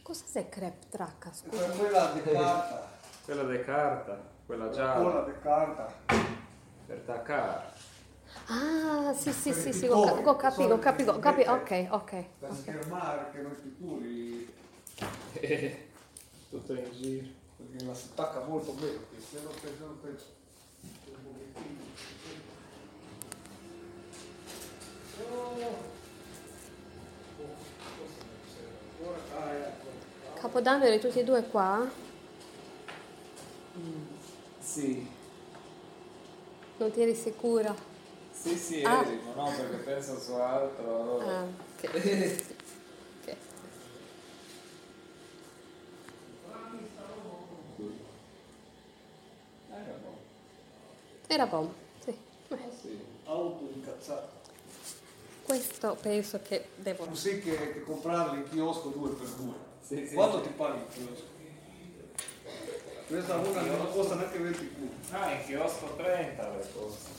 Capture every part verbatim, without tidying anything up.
Cosa sei crepe tracca? Scusa. Quella di carta. Quella di carta, quella gialla. Quella di carta. Per attaccare. Ah, sì, sì, sì, sì, piccoli, ho capito, ho capito, ho capito, ok, per ok. ok. schermare che noi piccoli, Tutto in giro. perché la si attacca molto bene, perché se non penso, non penso. Un pochettino. Capodanno eri tutti e due qua? Sì. Non ti eri sicura? Sì, sì, Ah. eri, ma no, perché penso su altro. Allora. Ah, ok. Ok. Era buono. Era buono, sì. Ah, sì. Auto incazzata. Questo penso che devo... Così che, che comprarli in chiosco due per due. Sì, sì, Quanto sì. ti paghi in chiosco? Questa una non costa neanche venti punti. Ah, in chiosco trenta le cose.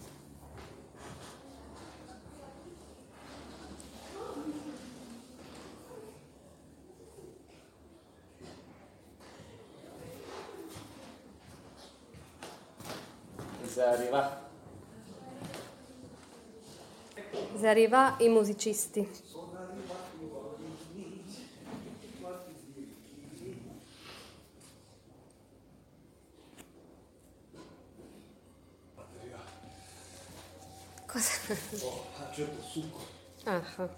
Se arriva. Se arriva i musicisti. Cosa? Oh, accetto succo. Ah, ah.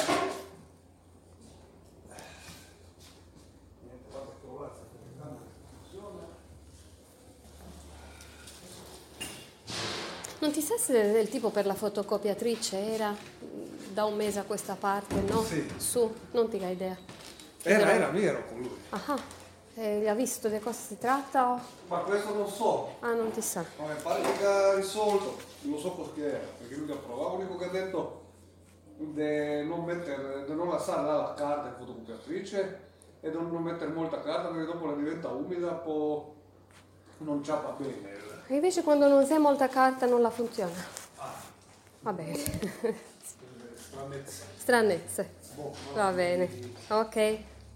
Non ti sa se del tipo per la fotocopiatrice era da un mese a questa parte, no? Sì. Su, non ti hai idea. Era, era vero con lui. Ah, e ha visto di cosa si tratta? O... Ma questo non so. Ah, non ti sa. Ma mi pare che ha risolto. Non so cosa era, perché lui ha provato, l'unico che ha detto di non mettere, di non lasciare là la carta in fotocopiatrice e di non mettere molta carta perché dopo la diventa umida poi non ciappa bene. E invece quando non sai molta carta non la funziona. Va bene. Stranezza. Stranezze. Boh, Va bene. Ok.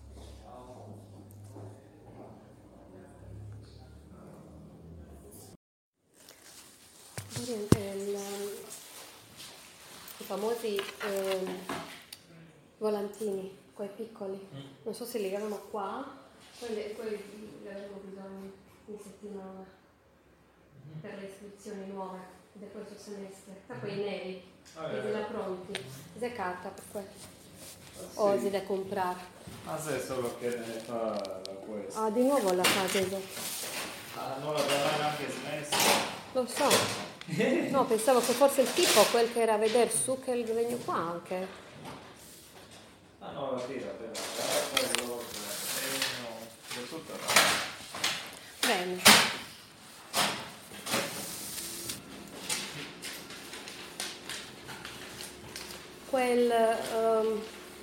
Il- I famosi ehm, volantini, quei piccoli. Non so se li avevamo qua. Quelli, quelli li avremo bisogno in settimana per le iscrizioni nuove di questo semestre. Da quei neri, Ah, quelli eh. là pronti. C'è carta per quello. O si da comprare. Ma se solo che ne fa la questa. Ah, di nuovo la fase. Ah, non l'aveva neanche smessa. Lo so. No, pensavo che fosse il tipo quel che era a vedere su che il regno qua anche. Ah no, la tira per la carta, l'ordine, segno, è tutta là. Bene. Quel... ehm,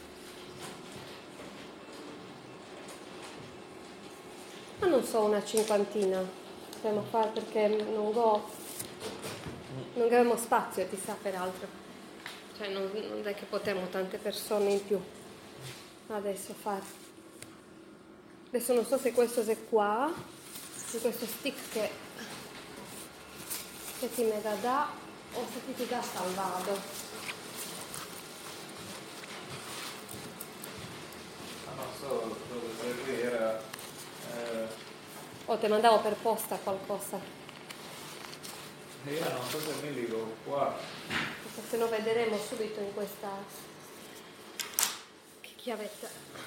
ma non so, una cinquantina. Dobbiamo fare perché non ho... Non abbiamo spazio, ti sa, peraltro. Cioè, non, non è che potremo tante persone in più. Adesso fare. Adesso non so se questo è qua, se questo stick che, che ti me da dà, o se ti ti dà salvato. Ah, non so dove servire. Eh, O te mandavo per posta qualcosa. io non so se mi dico qua. Perché se no vedremo subito in questa che chiavetta.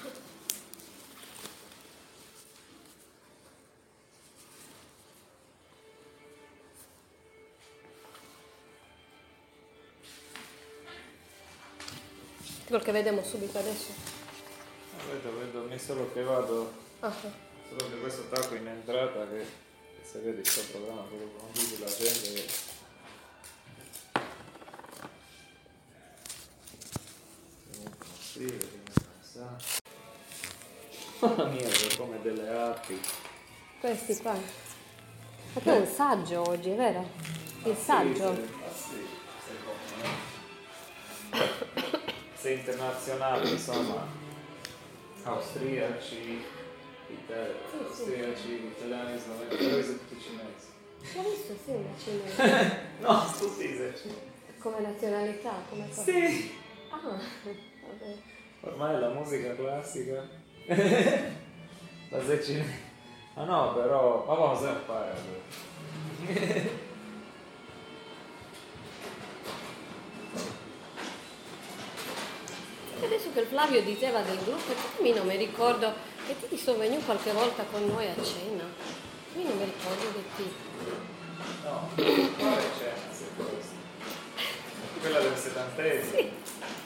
Perché vediamo subito adesso. Ah, vedo, vedo, mi solo che vado. Ah, Solo che questo tacco in entrata che, che se vedi sto programma, quello che non dice la gente che... Scrive, che non sa. Mamma mia, sono come delle api. questi qua. Perché è un saggio oggi, è vero? Il saggio. Sì, sì, ah, sì, secondo me. Sei internazionale, insomma. austriaci, ita- Sì, sì. austriaci, italiani, sloveni, presi tutti cinesi. L'ho visto, sì, una cinese. No, tutti eserciti. Come nazionalità, come cosa? Sì. Ah, vabbè. Ormai la musica classica. La sei cinese. Ma no, però, ma cosa fare allora? Adesso che il Flavio diceva del gruppo, io non mi ricordo che ti sono venuto qualche volta con noi a cena. Io non mi ricordo di ti. No, quale cena se questo? Quella del settantesimo? Sì.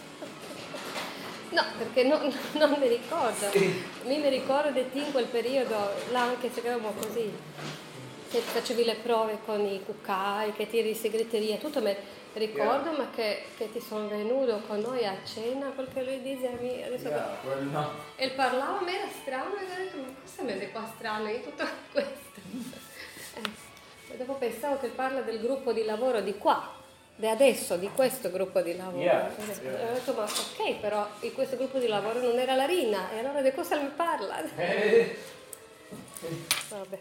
No, perché no- non mi ricordo. Sì. Mi mi ricordo di te in quel periodo, là anche se eravamo così, che facevi le prove con i cuccai, che ti eri in segreteria, tutto mi ricordo, ma che, che ti sono venuto con noi a cena, quel che lui dice a me, adesso Yeah, quello no. e parlava, ma era strano, e ho detto, ma cosa mi è qua strano in tutto questo? Eh, e dopo pensavo che parla del gruppo di lavoro di qua, di adesso, di questo gruppo di lavoro. Yeah, E ho detto, yeah. ho detto, ma ok, però in questo gruppo di lavoro non era la Rina, e allora di cosa mi parla? Eh. Vabbè.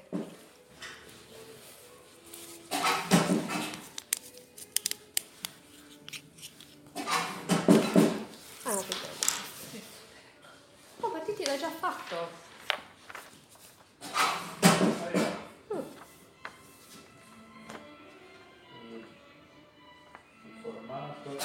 Ah, che bello. Oh, ma Titi l'ha già fatto. Ah, yeah. Mm. Il formato.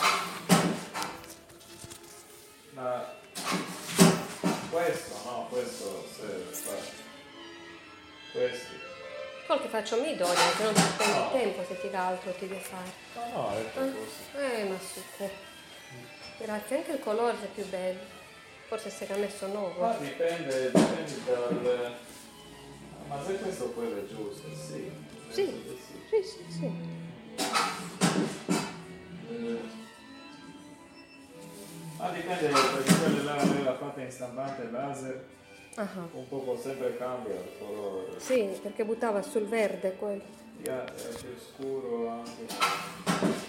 Ma questo no, questo serve fare. Questi. Quel che faccio mi do, che non ti prendi No. tempo se ti dà altro ti deve fare. No, no, è così. Eh, ma su che. Grazie, anche il colore è più bello. Forse se l'ha messo nuovo. Ma dipende, dipende dal. Ma se questo poi è giusto, sì. Sì, Penso che sì. sì, sì, sì. Ma dipende perché quelle là aveva fatta in stampante laser, Ah, un po' sempre cambia il colore. sì, perché buttava sul verde quello. Yeah, è più scuro anche.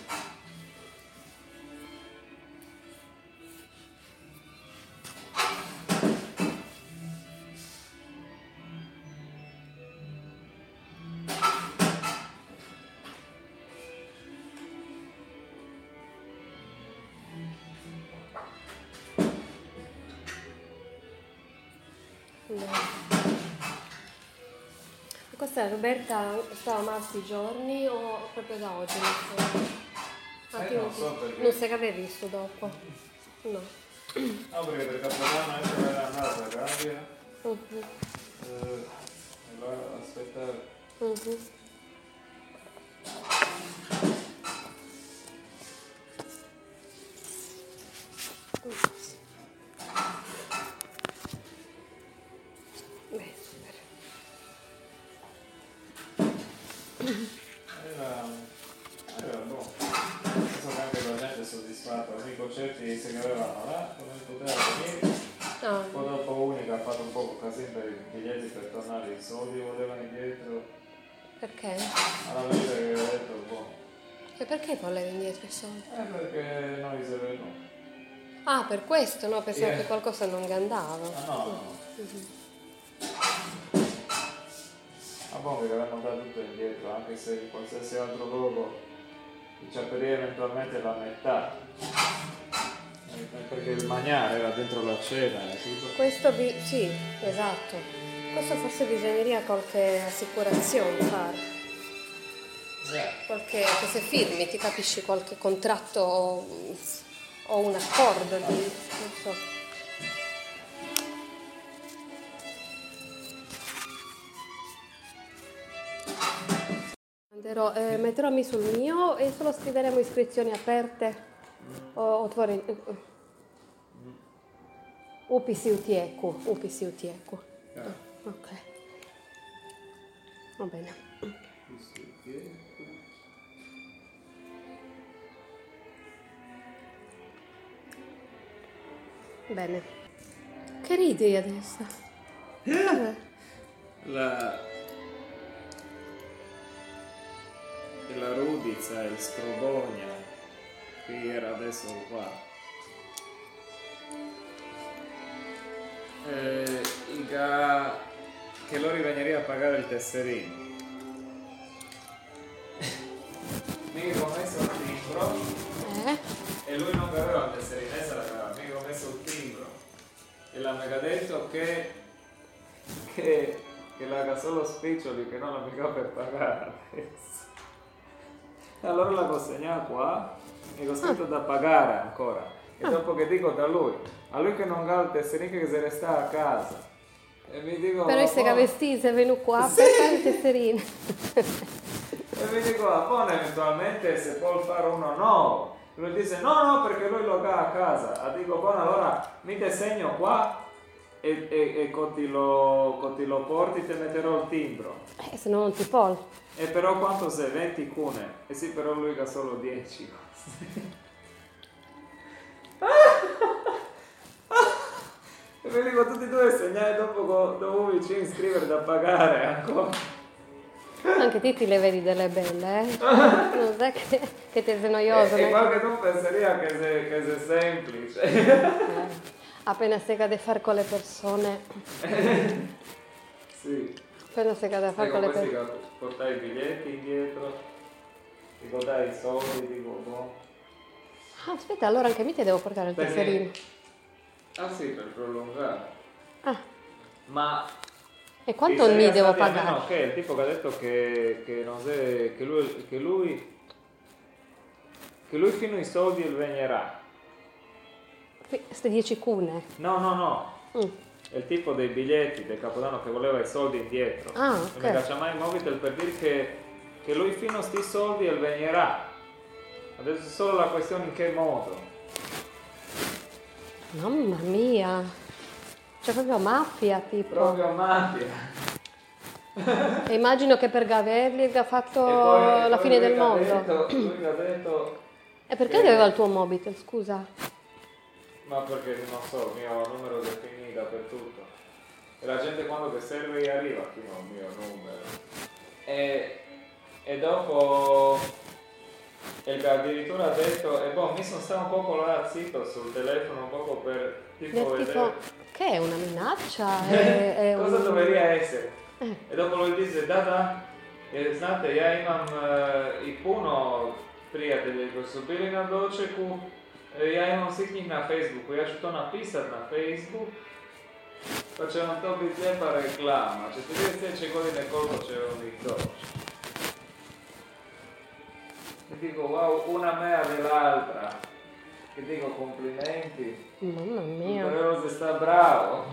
E questa Roberta stava male giorni o proprio da oggi? Non so. Ah, Eh, tu non non, so perché. non sei che avevi visto dopo? No. No, perché per Capodanno io era andata a Gambia Mhm, eh, e allora aspettare. mhm. Beh, super. Era, era buono. Penso che anche la gente è soddisfatta, i concerti se che avevano là, come poteva venire. Ah, Poi dopo unica ha fatto un po' casino per i biglietti per tornare, i soldi volevano indietro. perché? Alla verità che ho detto, boh. E perché volevi indietro i soldi? Eh, perché noi se ne no. Ah, per questo, no? Pensavo Yeah. che qualcosa non andava. Ah no, no. Mhm. Ma boh, che avevano dato tutto indietro, anche se in qualsiasi altro luogo ci aperiva eventualmente la metà. Eh, Perché il mangiare era dentro la cena e tutto. Questo bi- sì, esatto. Questo forse bisogneria qualche assicurazione fare. Eh, Qualche, che se firmi ti capisci qualche contratto o, o un accordo di. Non so. Manderò, eh, metterò mi sul mio e solo scriveremo iscrizioni aperte o otvoreni. Upisi utieku, upisi utieku. eh. Ok. Va bene. Questo è Bene. Che ridi adesso? Vabbè. La, la Rudica, il Scrodogna, qui era adesso qua. eh, iga, che loro venire a pagare il tesserino. Mi ho messo il timbro Eh? e lui non aveva il tesserino, essa l'aveva, mi ho messo il timbro e l'ha mega detto che, che, che l'haga solo spiccioli, che non l'ha mica per pagare adesso. Allora la consegna qua e ho scritto da pagare ancora. E dopo che dico da lui, a lui che non ha il tesserino che se ne sta a casa. E mi dico, Però se oh, vestì è venuto qua sì. per fare il tesserino. E mi dico, ah, poi eventualmente se può fare uno nuovo. Lui dice, no, no, perché lui lo ha a casa. E dico, buono, allora mi te segno qua e, e, e coti lo, coti lo porti te metterò il timbro. Eh, se no non ti può. E però quanto sei? venti cune? E sì, però lui ha solo dieci. E mi dico, tutti e due segnali dopo dovevi ci iscrivere da pagare ancora. Anche te ti le vedi delle belle, eh? Non sai che, che te sei noioso. E, e né? qualche tu penseria che sei, che sei semplice. Eh, appena si cade a fare con le persone. Sì. Appena si cade a fare Ecco, con le questi persone. che portai i biglietti indietro, ti dai i soldi, dico, boh. Ah, aspetta, allora anche a me ti devo portare il Perché- tesserino. Ah sì, per prolungare. Ah, Ma e quanto Sì, mi sarebbe devo stati almeno pagare? che il tipo che ha detto che, che non sei, che lui, che lui che lui fino ai soldi venirà. Queste dieci cune. No, no, no. Mm. È il tipo dei biglietti del Capodanno che voleva i soldi indietro. Ah, Non ok. mi caccia mai in Movitel per dire che, che lui fino a sti soldi venirà. Adesso è solo la questione in che modo. Mamma mia. C'è proprio mafia, tipo. Proprio mafia. E immagino che per Gaverli abbia fatto E poi- e la poi fine lui del che ha mondo. detto- lui ha detto E perché che- aveva il tuo Mobitel, scusa? Ma perché non so, il mio numero è definito dappertutto. E la gente quando che serve arriva fino al mio numero. E, e dopo e che addirittura ha detto, e boh, mi sono stato un poco là zitto sul telefono, un poco per tipo Del vedere tipo, che è una minaccia? È, è cosa un... dovrebbe essere. Eh. E dopo lui dice, da da, e znate, ja imam uh, i puno prijatelja koji su bili na dočeku, e, ja imam svih njih na Facebooku, ja ću to napisat na Facebook, pa će vam to biti lijepa reklama, ćete vidjeti sljedeće godine koliko će vam ih doći. E dico, wow, una mea dell'altra, che dico complimenti, Mamma mia. però se sta bravo.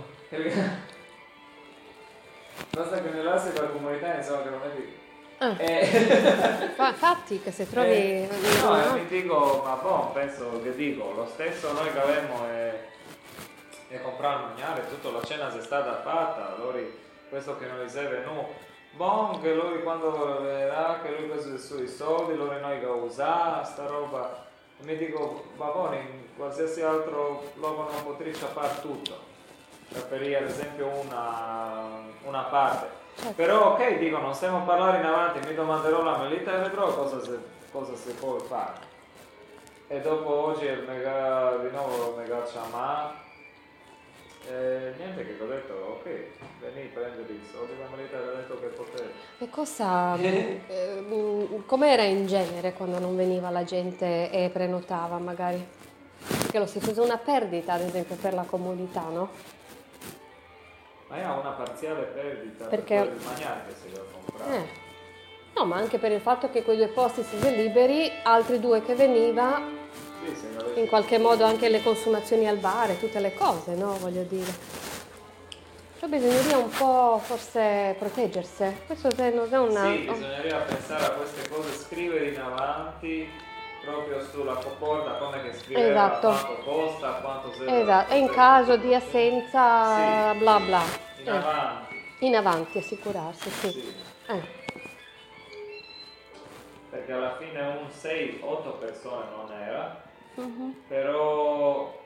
Basta che ne lasci la comunità, insomma, che non vedi. Ah. Eh, Fa- Infatti che se trovi... eh, no, no, io mi dico, ma boh, penso che dico, lo stesso noi che avevamo e, e comprare il mangiare, tutta la cena si è stata fatta, allora questo che non gli sei venuto, bon, che lui quando verrà, che lui questo sui soldi, allora noi che usare, sta roba, e mi dico, ma boh, in qualsiasi altro luogo non potrei fare tutto. Per ad esempio una, una parte. Certo. Però ok, dico, non stiamo a parlare in avanti, mi domanderò la melita e vedrò cosa si, cosa si può fare. E dopo oggi è mega, di nuovo mega chiamà. E niente, che ho detto, ok, veni, prendi i soldi, la melita aveva detto che potevi. E cosa... eh, mm, com'era in genere quando non veniva la gente e prenotava magari? Perché lo si fece una perdita, ad esempio, per la comunità, no? Ma è una parziale perdita Perché- per il mangiare che si deve comprare. Eh. No, ma anche per il fatto che quei due posti si liberi, altri due che veniva, Sì, se avessi- in qualche modo anche le consumazioni al bar e tutte le cose, no? Voglio dire. Però bisogneria un po' forse proteggersi. Questo se non è una... Sì, bisognerebbe pensare a queste cose, scrivere in avanti proprio sulla coporta come che scriveva Esatto. quanto costa, quanto serve. Esatto, e in caso di assenza Sì, bla sì, bla. in Eh, avanti. in avanti, assicurarsi, sì. Sì. Eh, Perché alla fine un sei otto persone non era, mhm. però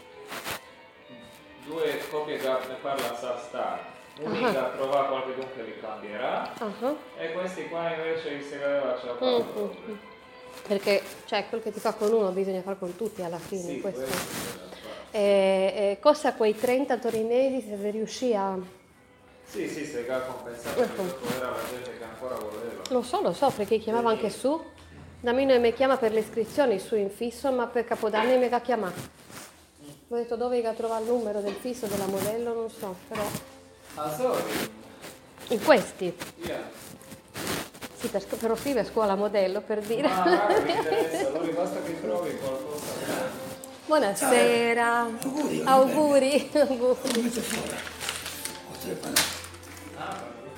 due coppie che ne parla sa stare. Unica trova qualcuno che li cambierà Ah, e questi qua invece si aveva già mm, fatto. mm, mm. Perché cioè, quel che ti fa con uno bisogna fare con tutti alla fine. Sì, questo. questo bisogna fare. E, e cosa quei trenta torinesi se riuscì a... Sì, sì, se ha compensato perché dopo era la gente che ancora voleva. Lo so, lo so, perché chiamava anche su. Damino mi chiama per le iscrizioni su in fisso, ma per Capodanno mi ha chiamato. Ho detto dove ha trovato il numero del fisso della modello, non so, però... Ah, sorry. In questi? Yeah. Sì, per, per scrivere scuola modello, per dire. Ma guarda, mi interessa, allora basta che trovi qualcosa. Buonasera. Auguri. Auguri. Auguri. Come ti fuori? Ho tre panate.